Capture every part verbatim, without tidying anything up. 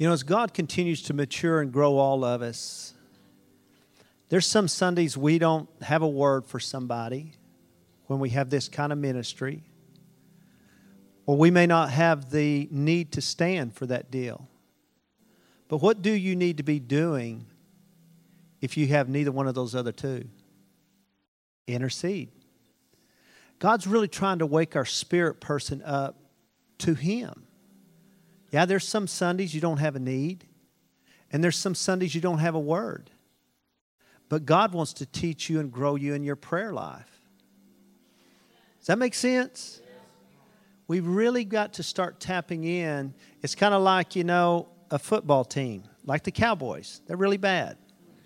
You know, as God continues to mature and grow all of us, there's some Sundays we don't have a word for somebody when we have this kind of ministry. Or we may not have the need to stand for that deal. But what do you need to be doing if you have neither one of those other two? Intercede. God's really trying to wake our spirit person up to Him. Yeah, there's some Sundays you don't have a need. And there's some Sundays you don't have a word. But God wants to teach you and grow you in your prayer life. Does that make sense? We've really got to start tapping in. It's kind of like, you know, a football team, like the Cowboys. They're really bad.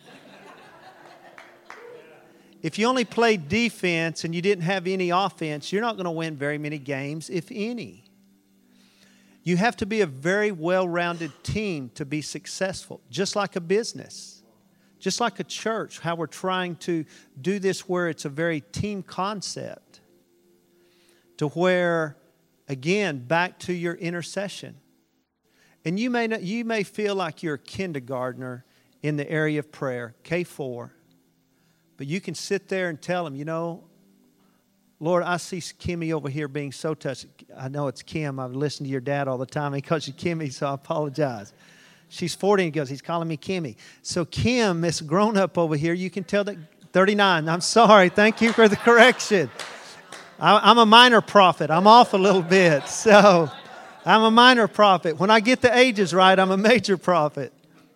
If you only played defense and you didn't have any offense, you're not going to win very many games, if any. You have to be a very well-rounded team to be successful, just like a business, just like a church, how we're trying to do this where it's a very team concept, to where, again, back to your intercession. And you may not, you may feel like you're a kindergartner in the area of prayer, K four. But you can sit there and tell them, you know, Lord, I see Kimmy over here being so touched. I know it's Kim. I've listened to your dad all the time. He calls you Kimmy, so I apologize. She's forty and he goes, he's calling me Kimmy. So Kim, this grown-up over here, you can tell that, thirty-nine. I'm sorry. Thank you for the correction. I, I'm a minor prophet. I'm off a little bit. So I'm a minor prophet. When I get the ages right, I'm a major prophet.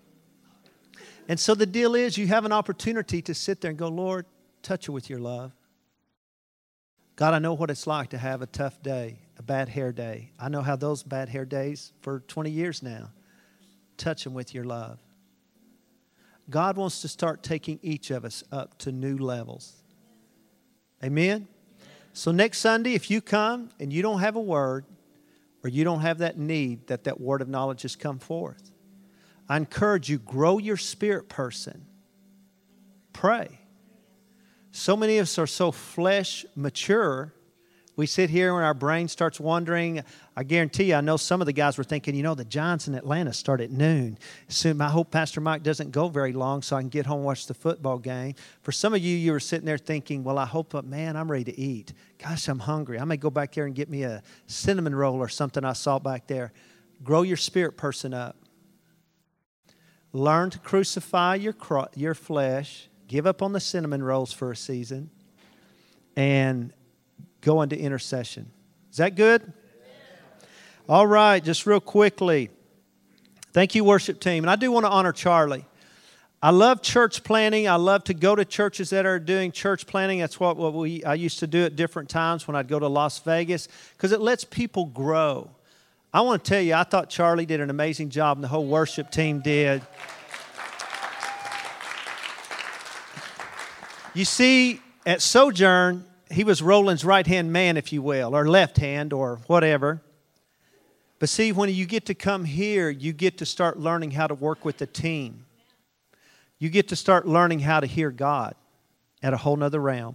And so the deal is you have an opportunity to sit there and go, Lord, touch her with your love. God, I know what it's like to have a tough day, a bad hair day. I know how those bad hair days for twenty years now. Touch them with your love. God wants to start taking each of us up to new levels. Amen? So next Sunday, if you come and you don't have a word or you don't have that need that that word of knowledge has come forth, I encourage you, grow your spirit person. Pray. So many of us are so flesh mature. We sit here and our brain starts wandering. I guarantee you, I know some of the guys were thinking, you know, the Giants in Atlanta start at noon. Soon, I hope Pastor Mike doesn't go very long so I can get home and watch the football game. For some of you, you were sitting there thinking, well, I hope, man, I'm ready to eat. Gosh, I'm hungry. I may go back there and get me a cinnamon roll or something I saw back there. Grow your spirit person up. Learn to crucify your cro- your flesh. Give up on the cinnamon rolls for a season. And go into intercession. Is that good? Yeah. All right, just real quickly. Thank you, worship team. And I do want to honor Charlie. I love church planning. I love to go to churches that are doing church planning. That's what, what we I used to do at different times when I'd go to Las Vegas, because it lets people grow. I want to tell you, I thought Charlie did an amazing job, and the whole worship team did. You see, at Sojourn, he was Roland's right-hand man, if you will, or left hand, or whatever. But see, when you get to come here, you get to start learning how to work with the team. You get to start learning how to hear God at a whole nother realm.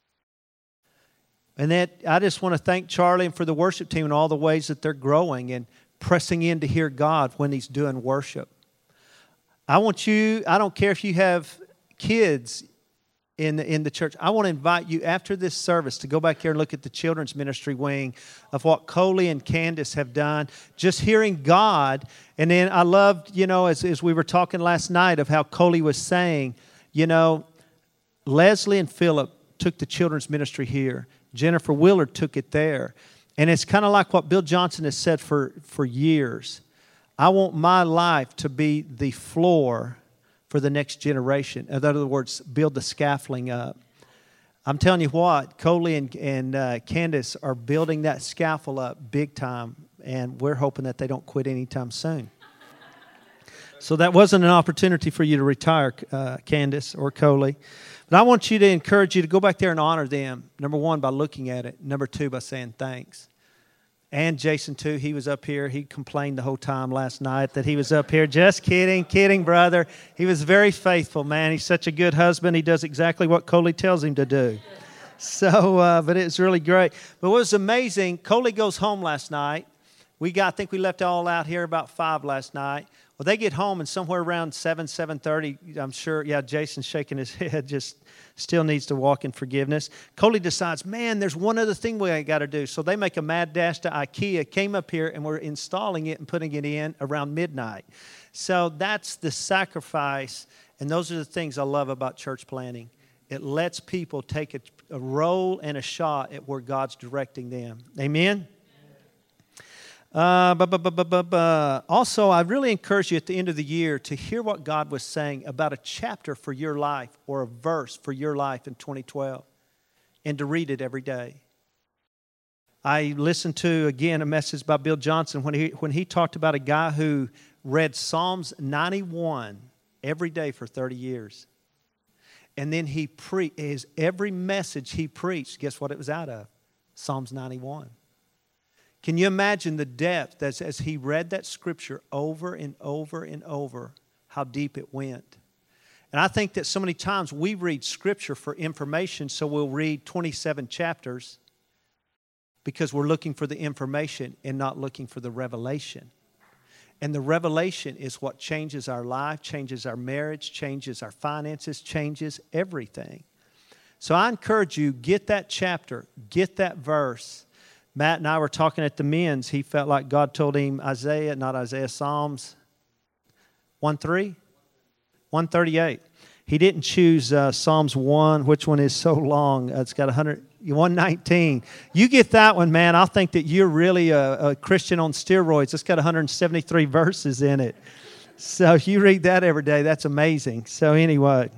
And that I just want to thank Charlie and for the worship team and all the ways that they're growing and pressing in to hear God when He's doing worship. I want you, I don't care if you have kids in the, in the church. I want to invite you after this service to go back here and look at the children's ministry wing of what Coley and Candace have done. Just hearing God. And then I loved, you know, as, as we were talking last night of how Coley was saying, you know, Leslie and Philip took the children's ministry here. Jennifer Willard took it there. And it's kind of like what Bill Johnson has said for, for years. I want my life to be the floor for the next generation. In other words, build the scaffolding up. I'm telling you what, Coley and, and uh, Candace are building that scaffold up big time, and we're hoping that they don't quit anytime soon. So that wasn't an opportunity for you to retire, uh, Candace or Coley. But I want you to encourage you to go back there and honor them. Number one, by looking at it. Number two, by saying thanks. And Jason, too, he was up here. He complained the whole time last night that he was up here. Just kidding, kidding, brother. He was very faithful, man. He's such a good husband. He does exactly what Coley tells him to do. So, uh, but it was really great. But what was amazing, Coley goes home last night, We got, I think we left all out here about five last night. Well, they get home and somewhere around seven, seven thirty, I'm sure, yeah, Jason's shaking his head, just still needs to walk in forgiveness. Coley decides, man, there's one other thing we got to do. So they make a mad dash to IKEA, came up here, and we're installing it and putting it in around midnight. So that's the sacrifice, and those are the things I love about church planting. It lets people take a, a role and a shot at where God's directing them. Amen? Uh, bu- bu- bu- bu- bu- bu. Also, I really encourage you at the end of the year to hear what God was saying about a chapter for your life or a verse for your life in twenty twelve and to read it every day. I listened to, again, a message by Bill Johnson when he, when he talked about a guy who read Psalms ninety-one every day for thirty years. And then he pre his every message he preached, guess what it was out of? Psalms ninety-one. Can you imagine the depth as, as he read that scripture over and over and over, how deep it went? And I think that so many times we read scripture for information, so we'll read twenty-seven chapters because we're looking for the information and not looking for the revelation. And the revelation is what changes our life, changes our marriage, changes our finances, changes everything. So I encourage you, get that chapter, get that verse. Matt and I were talking at the men's. He felt like God told him Isaiah, not Isaiah, Psalms one three, one thirty-eight. He didn't choose uh, Psalms one, which one is so long. Uh, it's got one hundred, one nineteen. You get that one, man. I'll think that you're really a, a Christian on steroids. It's got one hundred seventy-three verses in it. So if you read that every day, that's amazing. So anyway,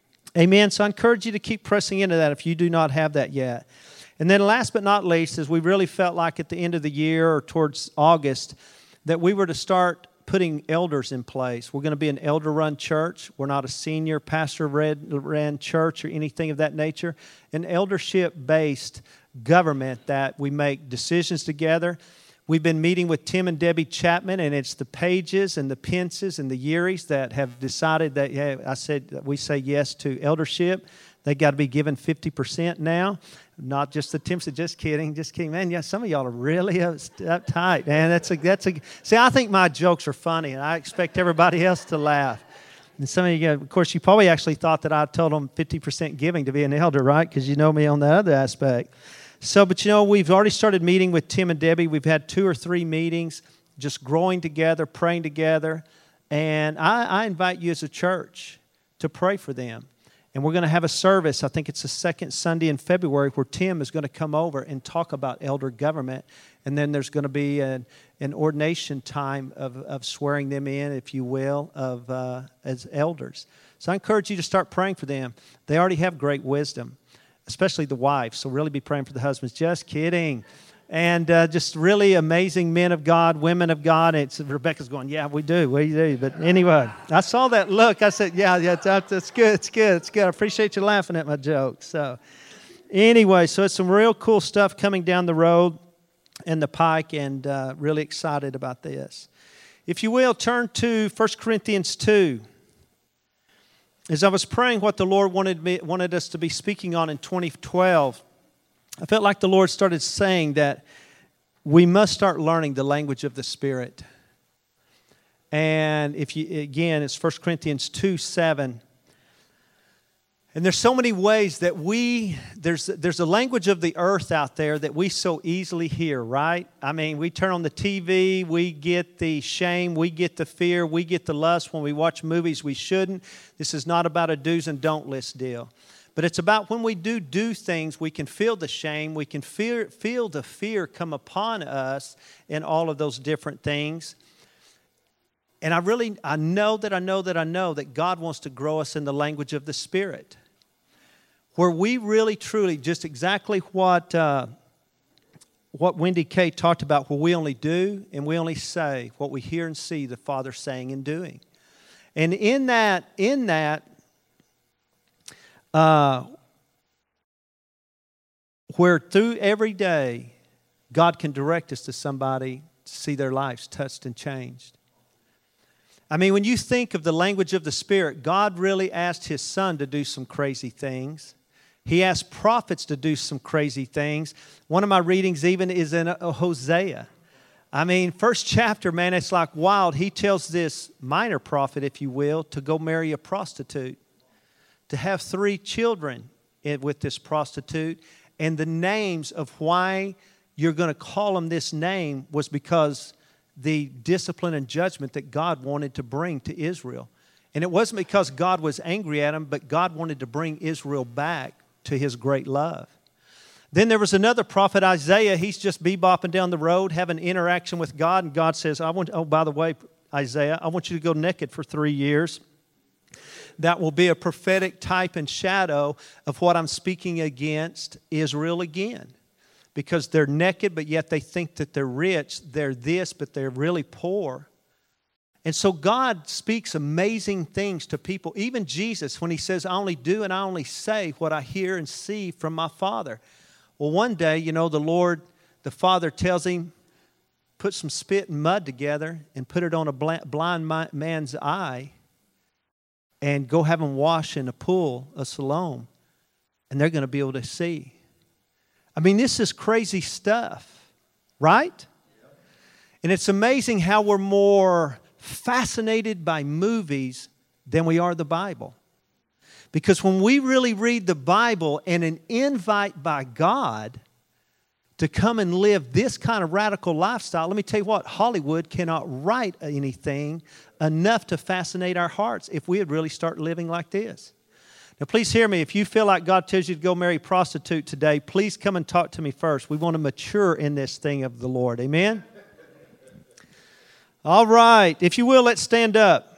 amen. So I encourage you to keep pressing into that if you do not have that yet. And then last but not least, is we really felt like at the end of the year or towards August that we were to start putting elders in place. We're going to be an elder-run church. We're not a senior pastor-ran church or anything of that nature. An eldership-based government that we make decisions together. We've been meeting with Tim and Debbie Chapman, and it's the Pages and the Pences and the Urys that have decided that, yeah, I said that we say yes to eldership. They got to be given fifty percent now. Not just the Tim said, just kidding, just kidding. Man, yeah, some of y'all are really uptight, man. That's a, that's a, see, I think my jokes are funny, and I expect everybody else to laugh. And some of you, of course, you probably actually thought that I told them fifty percent giving to be an elder, right? Because you know me on the other aspect. So, but you know, we've already started meeting with Tim and Debbie. We've had two or three meetings, just growing together, praying together. And I, I invite you as a church to pray for them. And we're going to have a service, I think it's the second Sunday in February, where Tim is going to come over and talk about elder government. And then there's going to be an, an ordination time of, of swearing them in, if you will, of uh, as elders. So I encourage you to start praying for them. They already have great wisdom, especially the wives. So really be praying for the husbands. Just kidding. And uh, just really amazing men of God, women of God. It's Rebecca's going, yeah, we do, we do. But anyway, I saw that look. I said, yeah, yeah, that's, that's good, it's good, it's good. I appreciate you laughing at my jokes. So anyway, so it's some real cool stuff coming down the road and the pike, and uh, really excited about this. If you will, turn to First Corinthians two. As I was praying what the Lord wanted me, wanted us to be speaking on in twenty twelve, I felt like the Lord started saying that we must start learning the language of the Spirit. And if you, again, it's First Corinthians two seven. And there's so many ways that we, there's, there's a language of the earth out there that we so easily hear, right? I mean, we turn on the T V, we get the shame, we get the fear, we get the lust when we watch movies we shouldn't. This is not about a do's and don't list deal. But it's about when we do do things, we can feel the shame, we can feel, feel the fear come upon us in all of those different things. And I really, I know that I know that I know that God wants to grow us in the language of the Spirit. Where we really, truly, just exactly what, uh, what Wendy Kay talked about, where we only do and we only say what we hear and see the Father saying and doing. And in that, in that, Uh, where through every day, God can direct us to somebody to see their lives touched and changed. I mean, when you think of the language of the Spirit, God really asked His Son to do some crazy things. He asked prophets to do some crazy things. One of my readings even is in Hosea. I mean, first chapter, man, it's like wild. He tells this minor prophet, if you will, to go marry a prostitute, to have three children with this prostitute. And the names of why you're going to call him this name was because the discipline and judgment that God wanted to bring to Israel. And it wasn't because God was angry at him, but God wanted to bring Israel back to His great love. Then there was another prophet, Isaiah. He's just bebopping down the road, having interaction with God. And God says, I want, oh, by the way, Isaiah, I want you to go naked for three years. That will be a prophetic type and shadow of what I'm speaking against Israel again. Because they're naked, but yet they think that they're rich. They're this, but they're really poor. And so God speaks amazing things to people. Even Jesus, when He says, I only do and I only say what I hear and see from my Father. Well, one day, you know, the Lord, the Father tells Him, put some spit and mud together and put it on a blind man's eye and go have him wash in a pool of Siloam. And they're going to be able to see. I mean, this is crazy stuff, right? And it's amazing how we're more fascinated by movies than we are the Bible. Because when we really read the Bible and an invite by God to come and live this kind of radical lifestyle, let me tell you what, Hollywood cannot write anything enough to fascinate our hearts if we would really start living like this. Now, please hear me. If you feel like God tells you to go marry a prostitute today, please come and talk to me first. We want to mature in this thing of the Lord. Amen? All right. If you will, let's stand up.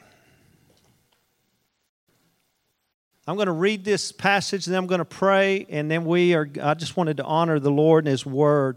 I'm going to read this passage, and then I'm going to pray, and then we are, I just wanted to honor the Lord and His Word.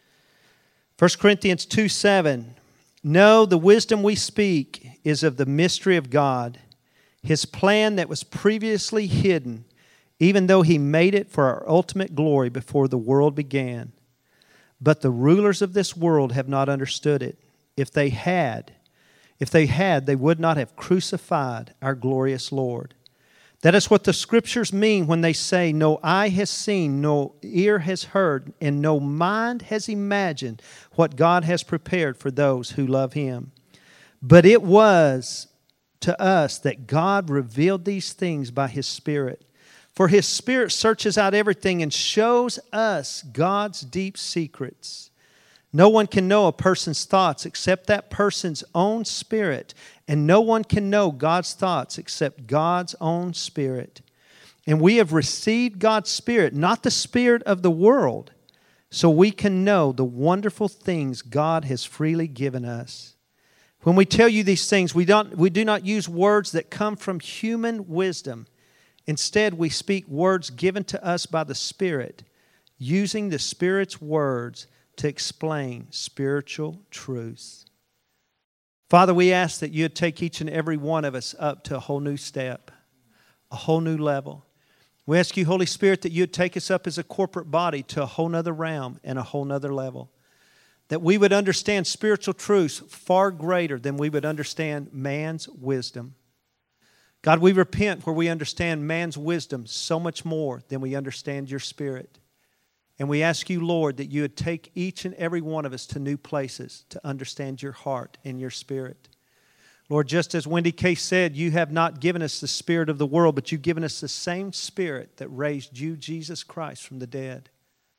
First Corinthians two seven. No, the wisdom we speak is of the mystery of God, His plan that was previously hidden, even though He made it for our ultimate glory before the world began. But the rulers of this world have not understood it. If they had, if they had, they would not have crucified our glorious Lord. That is what the Scriptures mean when they say, no eye has seen, no ear has heard, and no mind has imagined what God has prepared for those who love Him. But it was to us that God revealed these things by His Spirit. For His Spirit searches out everything and shows us God's deep secrets. No one can know a person's thoughts except that person's own spirit. And no one can know God's thoughts except God's own Spirit. And we have received God's Spirit, not the spirit of the world, so we can know the wonderful things God has freely given us. When we tell you these things, we don't we do not use words that come from human wisdom. Instead, we speak words given to us by the Spirit, using the Spirit's words to explain spiritual truths. Father, we ask that You'd take each and every one of us up to a whole new step, a whole new level. We ask You, Holy Spirit, that You'd take us up as a corporate body to a whole nother realm and a whole nother level. That we would understand spiritual truths far greater than we would understand man's wisdom. God, we repent where we understand man's wisdom so much more than we understand Your Spirit. And we ask You, Lord, that You would take each and every one of us to new places to understand Your heart and Your Spirit. Lord, just as Wendy Case said, You have not given us the spirit of the world, but You've given us the same Spirit that raised You, Jesus Christ, from the dead.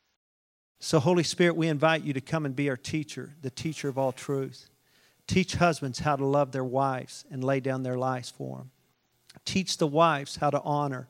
So, Holy Spirit, we invite You to come and be our teacher, the teacher of all truth. Teach husbands how to love their wives and lay down their lives for them. Teach the wives how to honor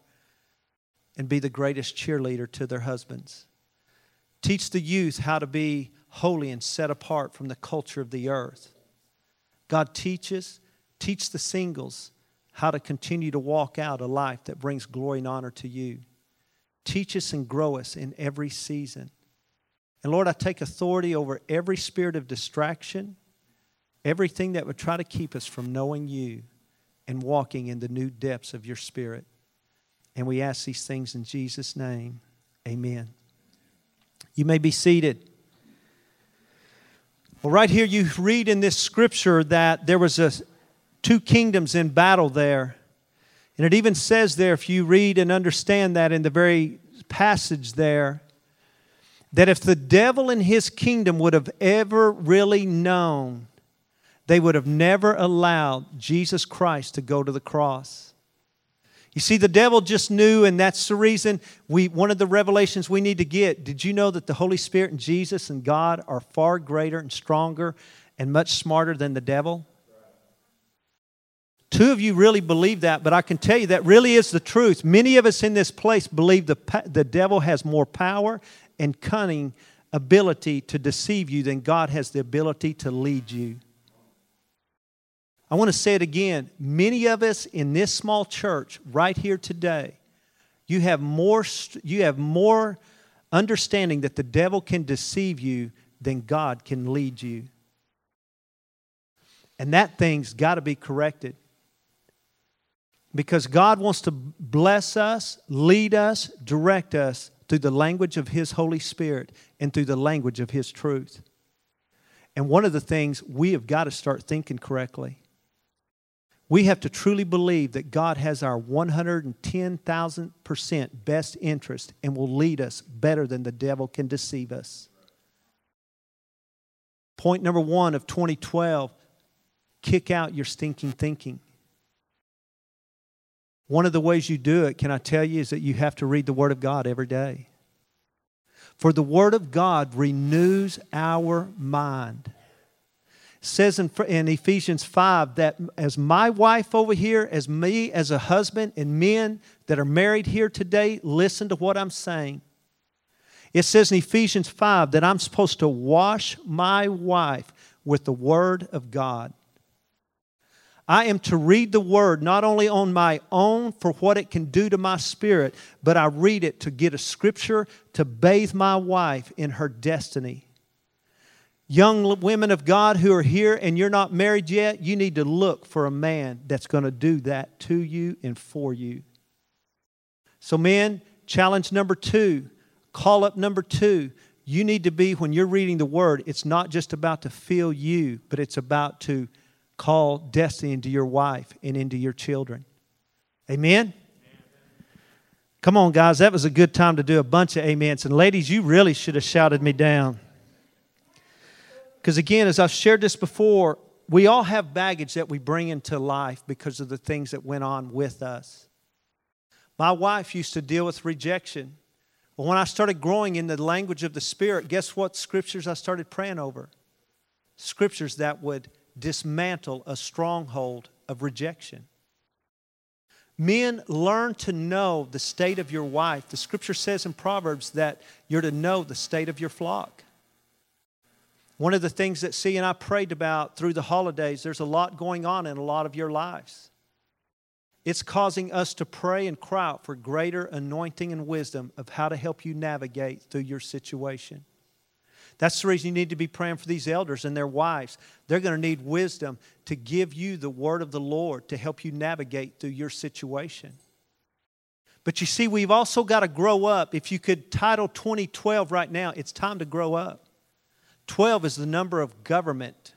and be the greatest cheerleader to their husbands. Teach the youth how to be holy and set apart from the culture of the earth. God, teach us, teach the singles how to continue to walk out a life that brings glory and honor to You. Teach us and grow us in every season. And Lord, I take authority over every spirit of distraction, everything that would try to keep us from knowing You and walking in the new depths of Your Spirit. And we ask these things in Jesus' name. Amen. You may be seated. Well, right here you read in this scripture that there was a, two kingdoms in battle there. And it even says there, if you read and understand that in the very passage there, that if the devil and his kingdom would have ever really known, they would have never allowed Jesus Christ to go to the cross. You see, the devil just knew, and that's the reason we, one of the revelations we need to get. Did you know that the Holy Spirit and Jesus and God are far greater and stronger and much smarter than the devil? Two of you really believe that, but I can tell you that really is the truth. Many of us in this place believe the, the devil has more power and cunning ability to deceive you than God has the ability to lead you. I want to say it again. Many of us in this small church right here today, you have more, you have more understanding that the devil can deceive you than God can lead you. And that thing's got to be corrected. Because God wants to bless us, lead us, direct us through the language of His Holy Spirit and through the language of His truth. And one of the things, we have got to start thinking correctly. We have to truly believe that God has our one hundred ten thousand percent best interest and will lead us better than the devil can deceive us. Point number one of twenty twelve, kick out your stinking thinking. One of the ways you do it, can I tell you, is that you have to read the Word of God every day. For the Word of God renews our mind. It says in, in Ephesians five that as my wife over here, as me as a husband, and men that are married here today, listen to what I'm saying. It says in Ephesians five that I'm supposed to wash my wife with the Word of God. I am to read the Word not only on my own for what it can do to my spirit, but I read it to get a scripture to bathe my wife in her destiny. Young women of God who are here and you're not married yet, you need to look for a man that's going to do that to you and for you. So men, challenge number two, call up number two. You need to be, when you're reading the Word, it's not just about to fill you, but it's about to call destiny into your wife and into your children. Amen? Amen? Come on, guys. That was a good time to do a bunch of amens. And ladies, you really should have shouted me down. Because again, as I've shared this before, we all have baggage that we bring into life because of the things that went on with us. My wife used to deal with rejection. But when I started growing in the language of the Spirit, guess what scriptures I started praying over? Scriptures that would dismantle a stronghold of rejection. Men, learn to know the state of your wife. The scripture says in Proverbs that you're to know the state of your flock. One of the things that C and I prayed about through the holidays, there's a lot going on in a lot of your lives. It's causing us to pray and cry out for greater anointing and wisdom of how to help you navigate through your situation. That's the reason you need to be praying for these elders and their wives. They're going to need wisdom to give you the word of the Lord to help you navigate through your situation. But you see, we've also got to grow up. If you could title twenty twelve right now, it's time to grow up. twelve is the number of government.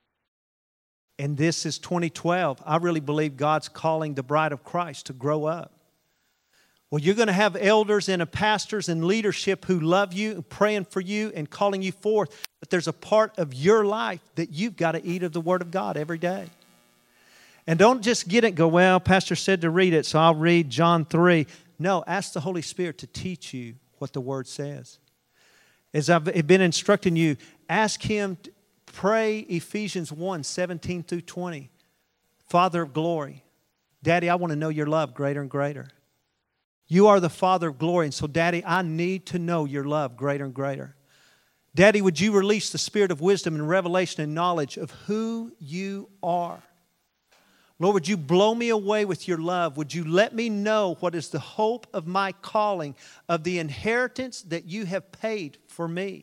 And this is twenty twelve. I really believe God's calling the bride of Christ to grow up. Well, you're going to have elders and pastors and leadership who love you and praying for you and calling you forth. But there's a part of your life that you've got to eat of the Word of God every day. And don't just get it and go, well, Pastor said to read it, so I'll read John three. No, ask the Holy Spirit to teach you what the Word says. As I've been instructing you, ask Him, to pray Ephesians one, seventeen through twenty. Father of glory, Daddy, I want to know your love greater and greater. You are the Father of glory, and so, Daddy, I need to know your love greater and greater. Daddy, would you release the spirit of wisdom and revelation and knowledge of who you are? Lord, would you blow me away with your love? Would you let me know what is the hope of my calling, of the inheritance that you have paid for me?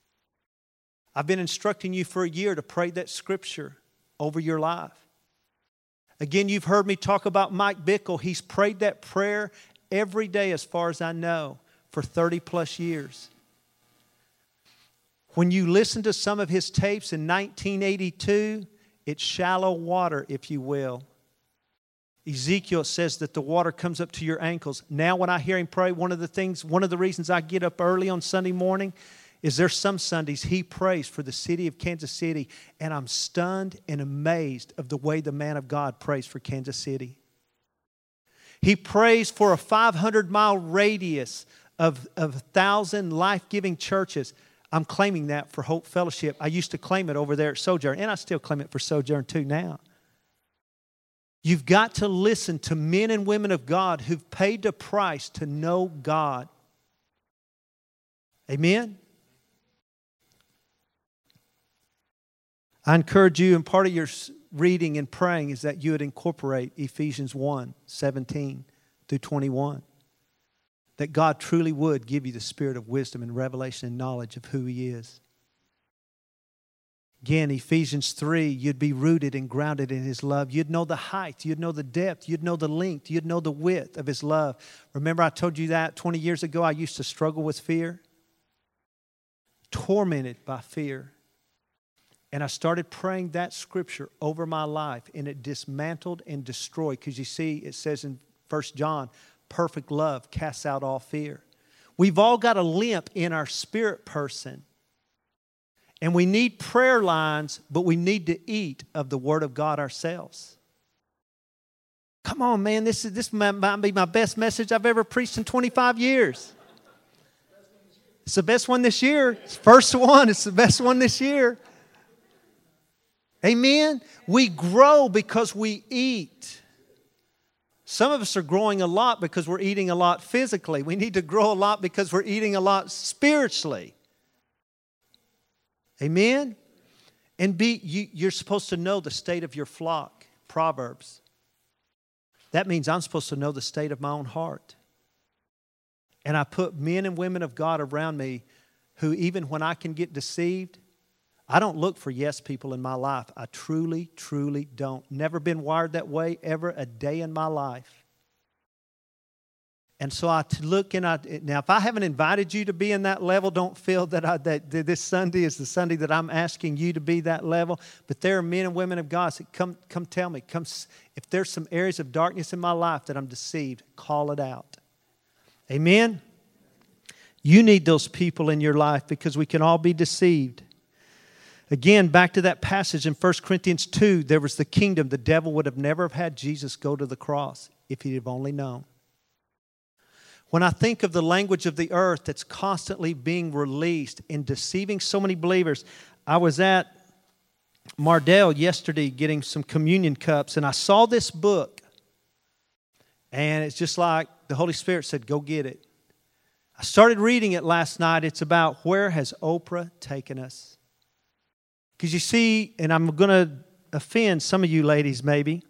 I've been instructing you for a year to pray that scripture over your life. Again, you've heard me talk about Mike Bickle. He's prayed that prayer every day, as far as I know, for thirty plus years. When you listen to some of his tapes in nineteen eighty-two, it's shallow water, if you will. Ezekiel says that the water comes up to your ankles. Now when I hear him pray, one of the things, one of the reasons I get up early on Sunday morning is there some Sundays he prays for the city of Kansas City, and I'm stunned and amazed of the way the man of God prays for Kansas City. He prays for a five hundred mile radius of, of one thousand life-giving churches. I'm claiming that for Hope Fellowship. I used to claim it over there at Sojourn, and I still claim it for Sojourn too now. You've got to listen to men and women of God who've paid the price to know God. Amen? I encourage you, and part of your reading and praying is that you would incorporate Ephesians one, seventeen through twenty-one. That God truly would give you the spirit of wisdom and revelation and knowledge of who He is. Again, Ephesians three, you'd be rooted and grounded in His love. You'd know the height, you'd know the depth, you'd know the length, you'd know the width of His love. Remember I told you that twenty years ago I used to struggle with fear? Tormented by fear. And I started praying that scripture over my life, and it dismantled and destroyed. Because you see, it says in First John, perfect love casts out all fear. We've all got a limp in our spirit person. And we need prayer lines, but we need to eat of the Word of God ourselves. Come on, man, this, is, this might, might be my best message I've ever preached in twenty-five years. It's the best one this year. It's the first one. It's the best one this year. Amen? We grow because we eat. Some of us are growing a lot because we're eating a lot physically. We need to grow a lot because we're eating a lot spiritually. Amen? And be you, you're supposed to know the state of your flock. Proverbs. That means I'm supposed to know the state of my own heart. And I put men and women of God around me who, even when I can get deceived, I don't look for yes people in my life. I truly, truly don't. Never been wired that way ever a day in my life. And so I look and I, now if I haven't invited you to be in that level, don't feel that, I, that this Sunday is the Sunday that I'm asking you to be that level. But there are men and women of God that come, come tell me, come, if there's some areas of darkness in my life that I'm deceived, call it out. Amen? You need those people in your life because we can all be deceived. Again, back to that passage in First Corinthians two, there was the kingdom. The devil would have never have had Jesus go to the cross if he'd have only known. When I think of the language of the earth that's constantly being released and deceiving so many believers, I was at Mardell yesterday getting some communion cups, and I saw this book, and it's just like the Holy Spirit said, go get it. I started reading it last night. It's about where has Oprah taken us? Because you see, and I'm going to offend some of you ladies maybe,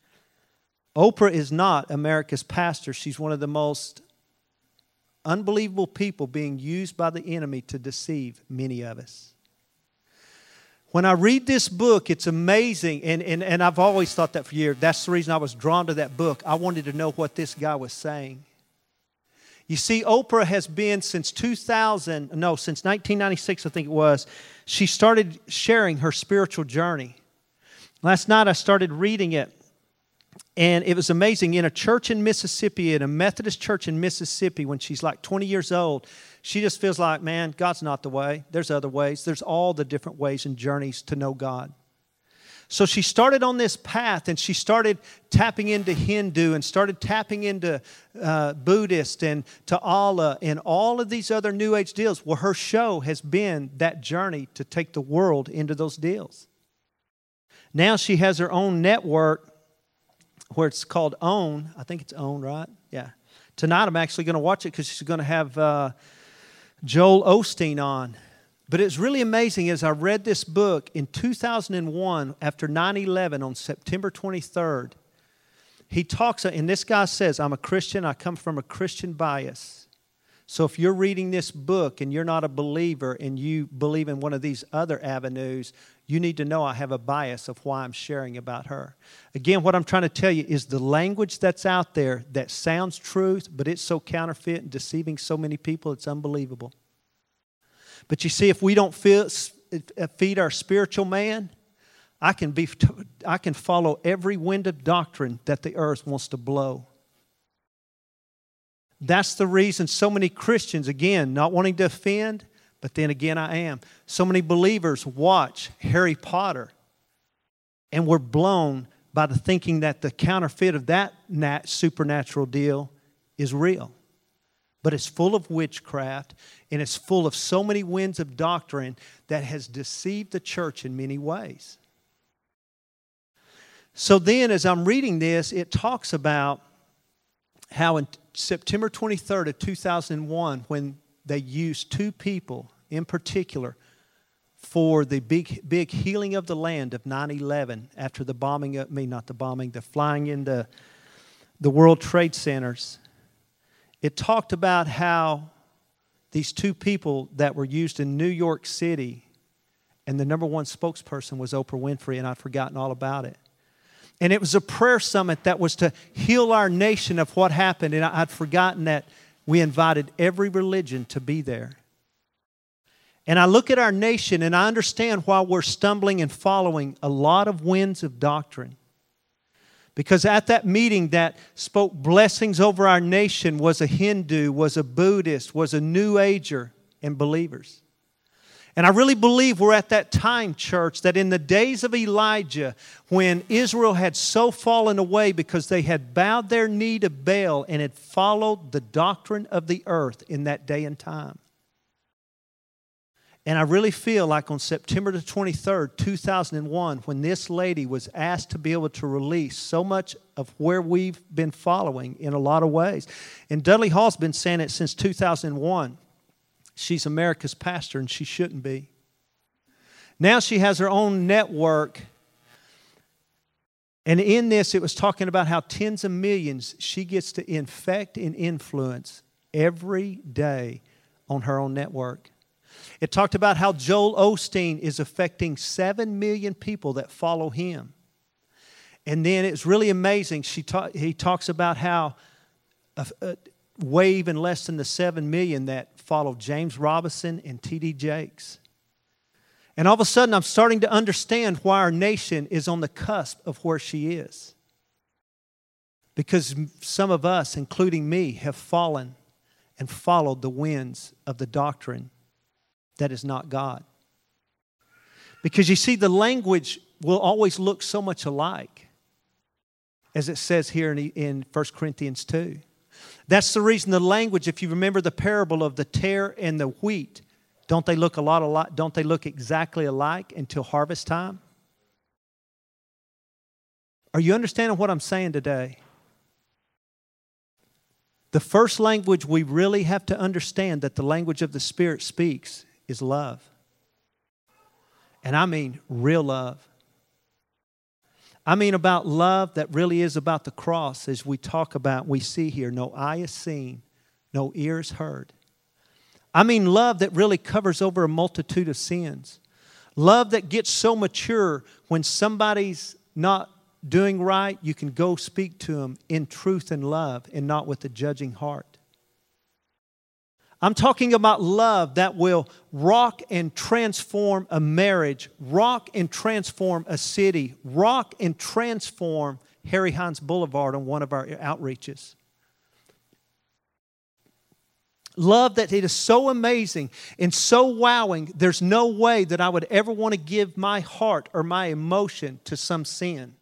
Oprah is not America's pastor. She's one of the most unbelievable people being used by the enemy to deceive many of us. When I read this book, it's amazing, and, and, and I've always thought that for years. That's the reason I was drawn to that book. I wanted to know what this guy was saying. You see, Oprah has been since two thousand, no, since nineteen ninety-six, I think it was, she started sharing her spiritual journey. Last night I started reading it, and it was amazing. In a church in Mississippi, in a Methodist church in Mississippi, when she's like twenty years old, she just feels like, man, God's not the way. There's other ways. There's all the different ways and journeys to know God. So she started on this path, and she started tapping into Hindu and started tapping into uh, Buddhist and to Allah and all of these other New Age deals. Well, her show has been that journey to take the world into those deals. Now she has her own network where it's called OWN. I think it's OWN, right? Yeah. Tonight I'm actually going to watch it because she's going to have uh, Joel Osteen on. But it's really amazing as I read this book in two thousand one, after nine eleven, on September twenty-third, he talks, and this guy says, I'm a Christian, I come from a Christian bias. So if you're reading this book and you're not a believer and you believe in one of these other avenues, you need to know I have a bias of why I'm sharing about her. Again, what I'm trying to tell you is the language that's out there that sounds truth, but it's so counterfeit and deceiving so many people, it's unbelievable. But you see, if we don't feed our spiritual man, I can be, I can follow every wind of doctrine that the earth wants to blow. That's the reason so many Christians, again, not wanting to offend, But then again, I am. So many believers watch Harry Potter and were blown by the thinking that the counterfeit of that nat- supernatural deal is real. But it's full of witchcraft, and it's full of so many winds of doctrine that has deceived the church in many ways. So then, as I'm reading this, it talks about how in September twenty-third of two thousand one, when they used two people in particular for the big big healing of the land of nine eleven, after the bombing, of, I mean, not the bombing, the flying into the World Trade Centers, it talked about how these two people that were used in New York City, and the number one spokesperson was Oprah Winfrey, and I'd forgotten all about it. And it was a prayer summit that was to heal our nation of what happened. And I'd forgotten that we invited every religion to be there. And I look at our nation and I understand why we're stumbling and following a lot of winds of doctrine. Because at that meeting that spoke blessings over our nation was a Hindu, was a Buddhist, was a New Ager, and believers. And I really believe we're at that time, church, that in the days of Elijah, when Israel had so fallen away because they had bowed their knee to Baal and had followed the doctrine of the earth in that day and time. And I really feel like on September the twenty-third, two thousand one, when this lady was asked to be able to release so much of where we've been following in a lot of ways. And Dudley Hall's been saying it since two thousand one. She's America's pastor, and she shouldn't be. Now she has her own network. And in this, it was talking about how tens of millions she gets to infect and influence every day on her own network. It talked about how Joel Osteen is affecting seven million people that follow him. And then it's really amazing. She ta- he talks about how a, a, way even less than the seven million that follow James Robinson and T D Jakes. And all of a sudden, I'm starting to understand why our nation is on the cusp of where she is. Because some of us, including me, have fallen and followed the winds of the doctrine that is not God. Because you see, the language will always look so much alike, as it says here in, in First Corinthians two. That's the reason the language, if you remember the parable of the tare and the wheat, don't they look a lot alike? Don't they look exactly alike until harvest time? Are you understanding what I'm saying today? The first language we really have to understand that the language of the Spirit speaks is love. And I mean real love. I mean about love that really is about the cross, as we talk about, we see here, no eye is seen, no ear is heard. I mean love that really covers over a multitude of sins. Love that gets so mature when somebody's not doing right, you can go speak to them in truth and love and not with a judging heart. I'm talking about love that will rock and transform a marriage, rock and transform a city, rock and transform Harry Hines Boulevard on one of our outreaches. Love that it is so amazing and so wowing, there's no way that I would ever want to give my heart or my emotion to some sin.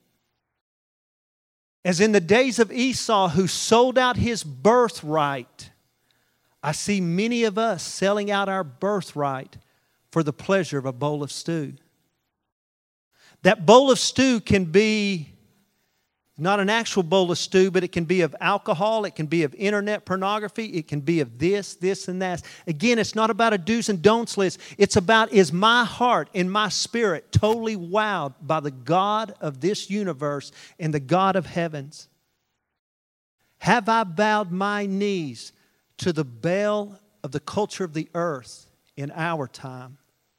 As in the days of Esau, who sold out his birthright, I see many of us selling out our birthright for the pleasure of a bowl of stew. That bowl of stew can be not an actual bowl of stew, but it can be of alcohol, it can be of internet pornography, it can be of this, this, and that. Again, it's not about a do's and don'ts list. It's about, is my heart and my spirit totally wowed by the God of this universe and the God of heavens? Have I bowed my knees to the Baal of the culture of the earth in our time?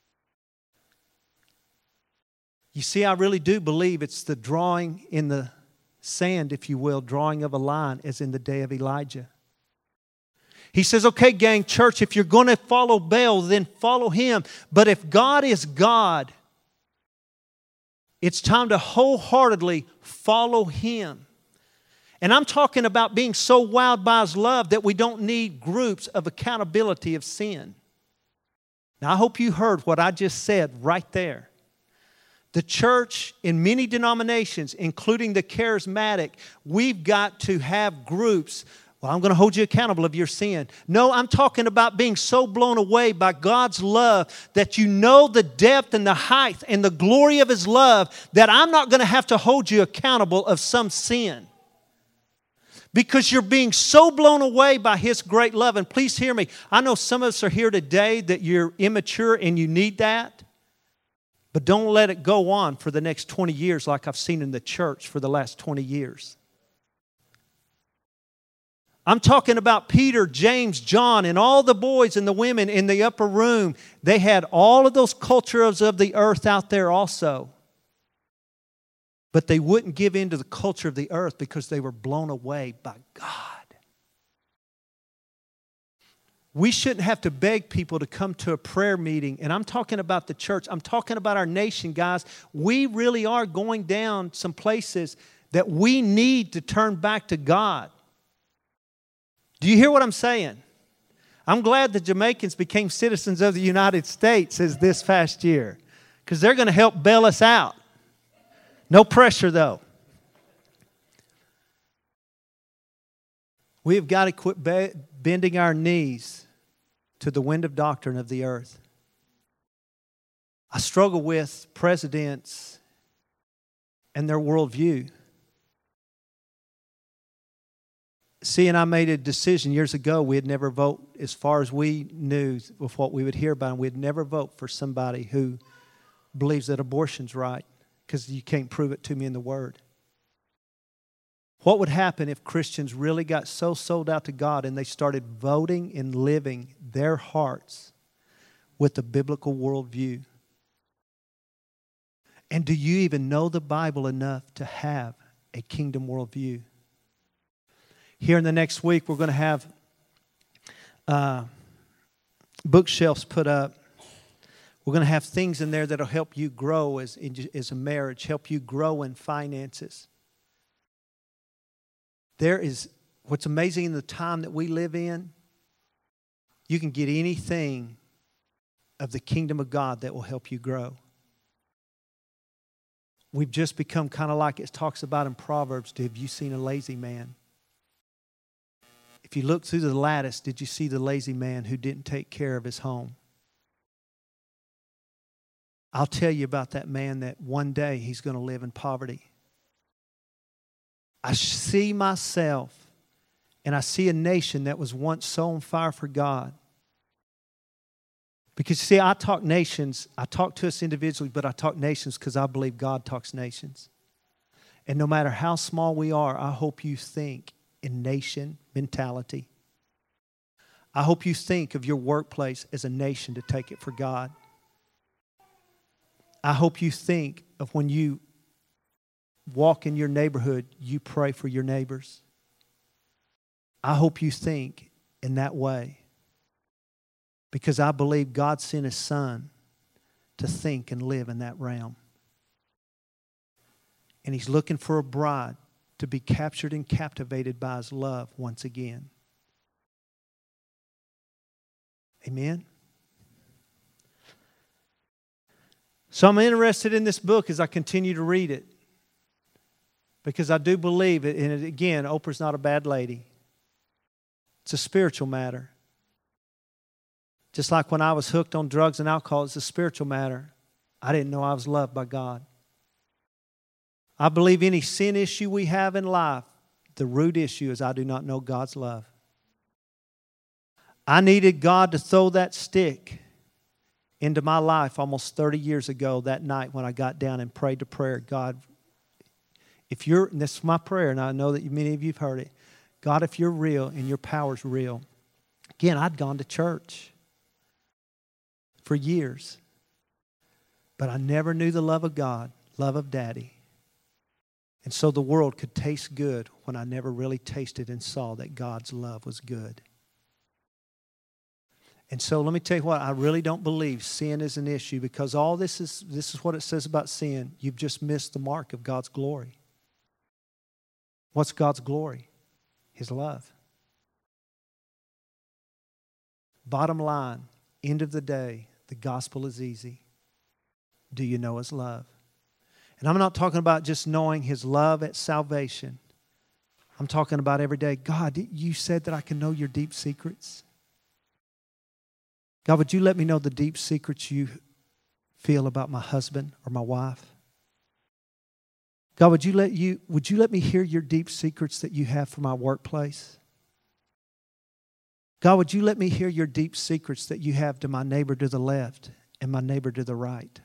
You see, I really do believe it's the drawing in the sand, if you will, drawing of a line as in the day of Elijah. He says, okay, gang, church, if you're going to follow Baal, then follow him. But if God is God, it's time to wholeheartedly follow him. And I'm talking about being so wowed by his love that we don't need groups of accountability of sin. Now, I hope you heard what I just said right there. The church in many denominations, including the charismatic, we've got to have groups. Well, I'm going to hold you accountable of your sin. No, I'm talking about being so blown away by God's love that you know the depth and the height and the glory of His love that I'm not going to have to hold you accountable of some sin. Because you're being so blown away by His great love. And please hear me. I know some of us are here today that you're immature and you need that. But don't let it go on for the next twenty years like I've seen in the church for the last twenty years. I'm talking about Peter, James, John, and all the boys and the women in the upper room. They had all of those cultures of the earth out there also. But they wouldn't give in to the culture of the earth because they were blown away by God. We shouldn't have to beg people to come to a prayer meeting. And I'm talking about the church. I'm talking about our nation, guys. We really are going down some places that we need to turn back to God. Do you hear what I'm saying? I'm glad the Jamaicans became citizens of the United States as this past year, because they're going to help bail us out. No pressure, though. We have got to quit be- bending our knees to the wind of doctrine of the earth. I struggle with presidents and their worldview. See, and I made a decision years ago. We'd never vote, as far as we knew with what we would hear about, we'd never vote for somebody who believes that abortion's right, because you can't prove it to me in the Word. What would happen if Christians really got so sold out to God and they started voting and living their hearts with the biblical worldview? And do you even know the Bible enough to have a kingdom worldview? Here in the next week, we're going to have uh, bookshelves put up. We're going to have things in there that will help you grow as, as a marriage, help you grow in finances. There is, what's amazing in the time that we live in, you can get anything of the kingdom of God that will help you grow. We've just become kind of like it talks about in Proverbs, have you seen a lazy man? If you look through the lattice, did you see the lazy man who didn't take care of his home? I'll tell you about that man that one day he's going to live in poverty. I see myself and I see a nation that was once so on fire for God. Because see, I talk nations, I talk to us individually, but I talk nations because I believe God talks nations. And no matter how small we are, I hope you think in nation mentality. I hope you think of your workplace as a nation to take it for God. I hope you think of when you walk in your neighborhood, you pray for your neighbors. I hope you think in that way, because I believe God sent His Son to think and live in that realm. And He's looking for a bride to be captured and captivated by His love once again. Amen? So I'm interested in this book as I continue to read it, because I do believe it. And again, Oprah's not a bad lady. It's a spiritual matter. Just like when I was hooked on drugs and alcohol, it's a spiritual matter. I didn't know I was loved by God. I believe any sin issue we have in life, the root issue is I do not know God's love. I needed God to throw that stick into my life almost thirty years ago that night when I got down and prayed to prayer. God, if you're, and this is my prayer, and I know that many of you have heard it. God, if you're real and your power's real. Again, I'd gone to church for years, but I never knew the love of God, love of Daddy. And so the world could taste good when I never really tasted and saw that God's love was good. And so let me tell you what, I really don't believe sin is an issue, because all this is, this is what it says about sin. You've just missed the mark of God's glory. What's God's glory? His love. Bottom line, end of the day, The gospel is easy. Do you know His love? And I'm not talking about just knowing His love at salvation. I'm talking about every day. God, you said that I can know your deep secrets. God, would you let me know the deep secrets you feel about my husband or my wife? God, would you let you would you let me hear your deep secrets that you have for my workplace? God, would you let me hear your deep secrets that you have to my neighbor to the left and my neighbor to the right?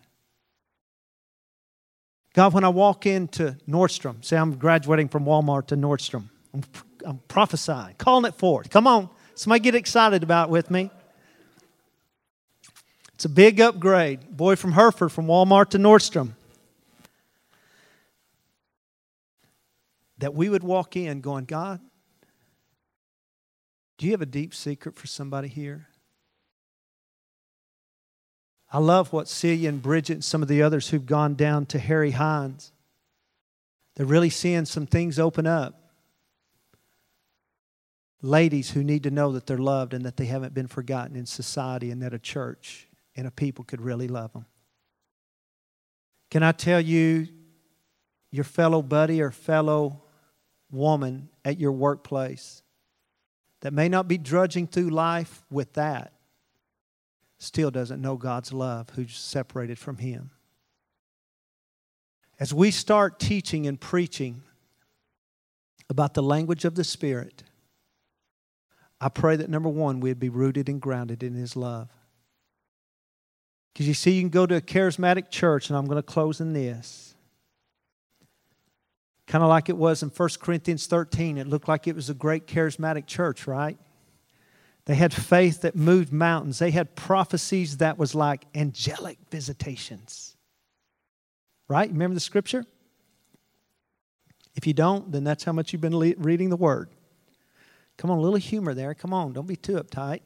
God, when I walk into Nordstrom, say I'm graduating from Walmart to Nordstrom. I'm, I'm prophesying, calling it forth. Come on, somebody get excited about it with me. It's a big upgrade. Boy from Hereford, from Walmart to Nordstrom. That we would walk in going, God, do you have a deep secret for somebody here? I love what Celia and Bridget and some of the others who've gone down to Harry Hines. They're really seeing some things open up. Ladies who need to know that they're loved and that they haven't been forgotten in society, and that a church and a people could really love them. Can I tell you, your fellow buddy or fellow woman at your workplace that may not be drudging through life with that, still doesn't know God's love, who's separated from Him. As we start teaching and preaching about the language of the Spirit, I pray that, number one, we'd be rooted and grounded in His love. Because you see, you can go to a charismatic church, and I'm going to close in this. Kind of like it was in First Corinthians thirteen. It looked like it was a great charismatic church, right? They had faith that moved mountains. They had prophecies that was like angelic visitations. Right? Remember the scripture? If you don't, then that's how much you've been le- reading the Word. Come on, a little humor there. Come on, don't be too uptight.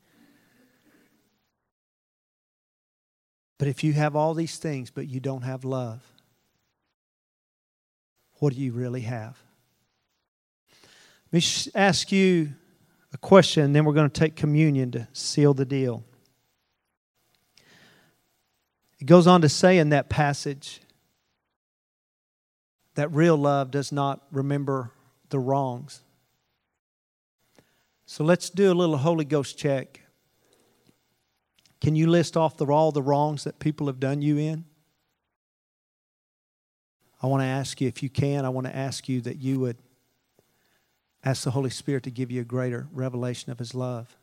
But if you have all these things, but you don't have love, what do you really have? Let me ask you a question, and then we're going to take communion to seal the deal. It goes on to say in that passage that real love does not remember the wrongs. So let's do a little Holy Ghost check. Can you list off the, all the wrongs that people have done you in? I want to ask you, if you can, I want to ask you that you would ask the Holy Spirit to give you a greater revelation of His love.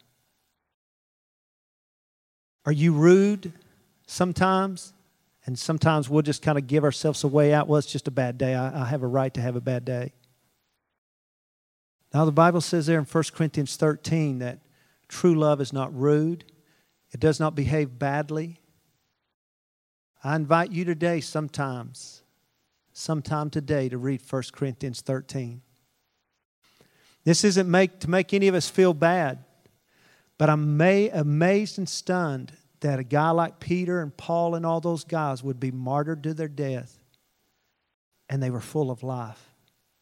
Are you rude sometimes? And sometimes we'll just kind of give ourselves a way out. Well, it's just a bad day. I, I have a right to have a bad day. Now, the Bible says there in First Corinthians thirteen that true love is not rude. It does not behave badly. I invite you today sometimes, sometime today, to read First Corinthians thirteen. This isn't make, to make any of us feel bad, but I'm may, amazed and stunned that a guy like Peter and Paul and all those guys would be martyred to their death, and they were full of life.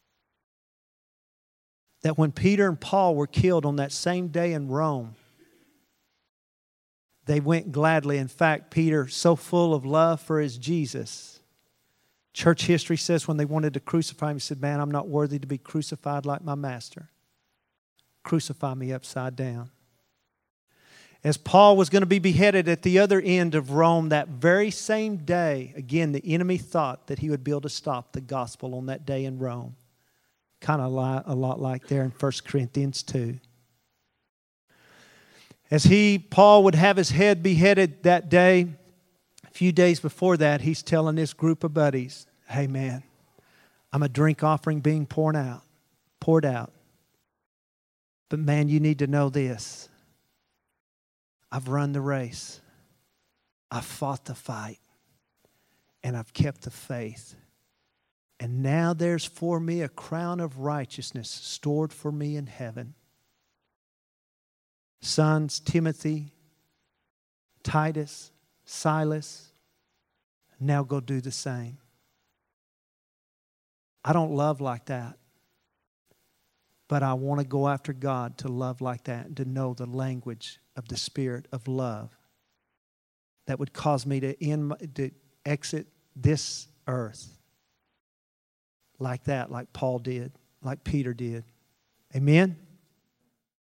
That when Peter and Paul were killed on that same day in Rome, they went gladly. In fact, Peter, so full of love for his Jesus, church history says when they wanted to crucify him, he said, man, I'm not worthy to be crucified like my master. Crucify me upside down. As Paul was going to be beheaded at the other end of Rome that very same day, again, the enemy thought that he would be able to stop the gospel on that day in Rome. Kind of a lot like there in First Corinthians two. As he, Paul, would have his head beheaded that day, a few days before that, he's telling this group of buddies, hey man, I'm a drink offering being poured out, poured out. But man, you need to know this. I've run the race. I've fought the fight. And I've kept the faith. And now there's for me a crown of righteousness stored for me in heaven. Sons, Timothy, Titus, Silas, now go do the same. I don't love like that. But I want to go after God to love like that and to know the language of the Spirit of love. that would cause me to end, to exit this earth like that, like Paul did, like Peter did. Amen?